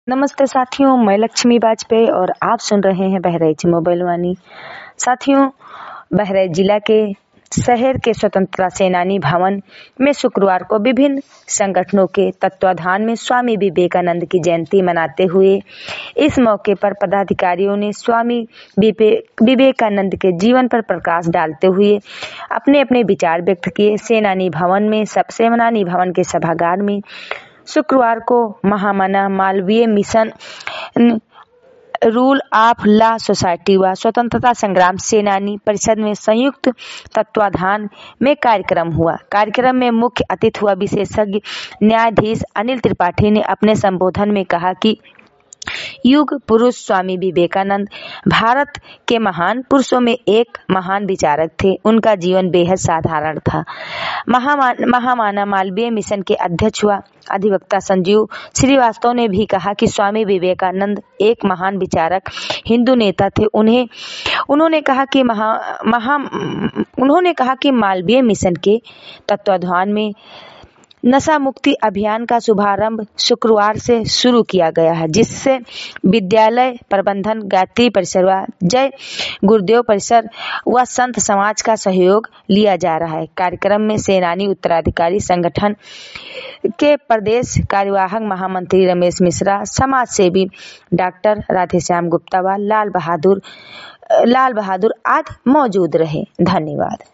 नमस्ते साथियों, मैं लक्ष्मी वाजपेयी और आप सुन रहे हैं बहराइच मोबाइल वाणी। साथियों, बहराइच जिला के शहर के स्वतंत्रता सेनानी भवन में शुक्रवार को विभिन्न संगठनों के तत्वाधान में स्वामी विवेकानंद की जयंती मनाते हुए इस मौके पर पदाधिकारियों ने स्वामी विवेकानंद के जीवन पर प्रकाश डालते हुए अपने अपने विचार व्यक्त किए। सेनानी भवन के सभागार में शुक्रवार को Mahamana Malviya mission rule of law society व स्वतंत्रता संग्राम सेनानी परिषद में संयुक्त तत्वाधान में कार्यक्रम हुआ। कार्यक्रम में मुख्य अतिथि व विशेषज्ञ न्यायाधीश अनिल त्रिपाठी ने अपने संबोधन में कहा कि युग पुरुष स्वामी विवेकानंद भारत के महान पुरुषों में एक महान विचारक थे। उनका जीवन बेहद साधारण था। महामाना मालवीय मिशन के अध्यक्ष व अधिवक्ता संजीव श्रीवास्तव ने भी कहा कि स्वामी विवेकानंद एक महान विचारक हिंदू नेता थे। उन्होंने कहा कि मालवीय मिशन के तत्वाधान में नशा मुक्ति अभियान का शुभारंभ शुक्रवार से शुरू किया गया है, जिससे विद्यालय प्रबंधन, गायत्री परिसर व जय गुरुदेव परिसर व संत समाज का सहयोग लिया जा रहा है। कार्यक्रम में सेनानी उत्तराधिकारी संगठन के प्रदेश कार्यवाहक महामंत्री रमेश मिश्रा, समाज सेवी डॉक्टर राधेश्याम गुप्ता व लाल बहादुर आदि मौजूद रहे। धन्यवाद।